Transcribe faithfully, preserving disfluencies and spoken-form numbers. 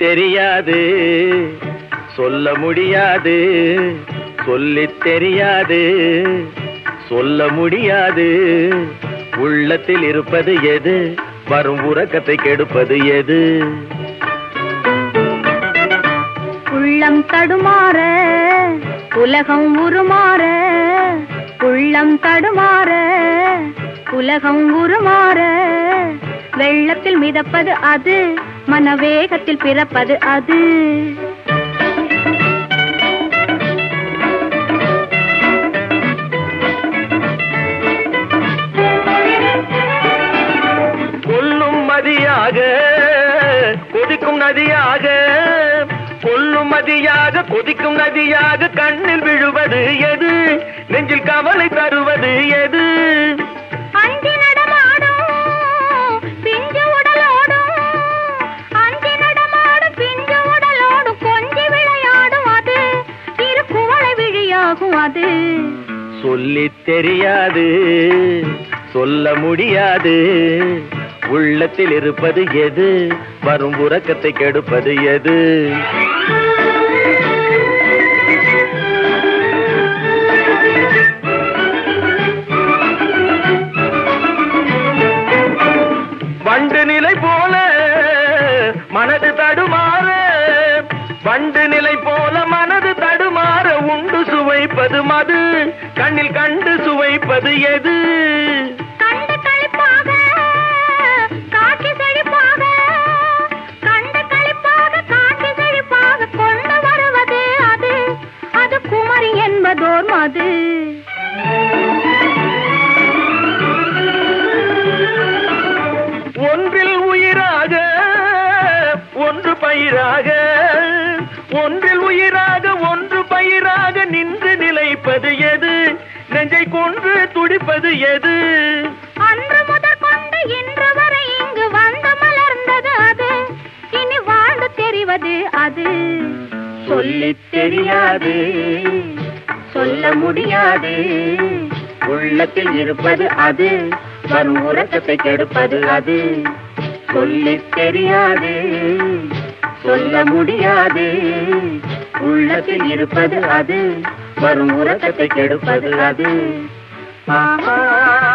தெரியாது, சொல்ல முடியாது, சொல்லித் தெரியாது, சொல்ல முடியாது. உள்ளத்தில் இருப்பது எது? வரும் உறக்கத்தை கெடுப்பது எது? உள்ளம் தடுமாற உலகம் உருமாற, உள்ளம் தடுமாற உலகம் உருமாற, வெள்ளத்தில் மிதப்பது அது, மனவேகத்தில் பிறப்பது அது. கொல்லும் மதியாக கொதிக்கும் நதியாக, கொல்லும் மதியாக கொதிக்கும் நதியாக, கண்ணில் விழுவது எது? நெஞ்சில் கவலை தருவது எது? அஞ்சி நடமாடும் பிஞ்சு உடலோடும், அஞ்சி நடமாடும் பிஞ்சு உடலோடும், கொஞ்சி விளையாடும் அது, இரு குவளை விழியாகும் அது. சொல்லித் தெரியாது, சொல்ல முடியாது, உள்ளத்தில் இருப்பது எது? வரும் உறக்கத்தை கெடுப்பது எது? வண்டு நிலை போல மனது தடுமாற, வண்டு நிலை போல மனது தடுமாற, உண்டு சுவைப்பது மது, கண்ணில் கண்டு சுவைப்பது எது? கண்டு களிப்பாக காட்சி செழிப்பாக, கண்டு களிப்பாக காட்சி செழிப்பாக, கொண்டு வருவது அது, அது குமரி என்பதோர் மது. ஒன்றில் உயிராக ஒன்று பயிராக, ஒன்றில் உயிராக ஒன்று பயிராக, நின்று நிலைப்பது எது? நெஞ்சை கொன்று துடிப்பது எது? அன்று முதற் கொண்டு இன்று வரை இங்கு வந்து மலர்ந்தது அது, இனி வாழ்ந்து தெரிவது அது. சொல்லித் தெரியாது, சொல்ல முடியாது, உள்ளத்தில் இருப்பது அது, வரும் உறக்கத்தை கெடுப்பது அது. சொல்லித் தெரியாது, சொல்ல முடியாது, உள்ளத்தில் இருப்பது அது, வரும் உறக்கத்தை கெடுப்பது அது. ஆஹா.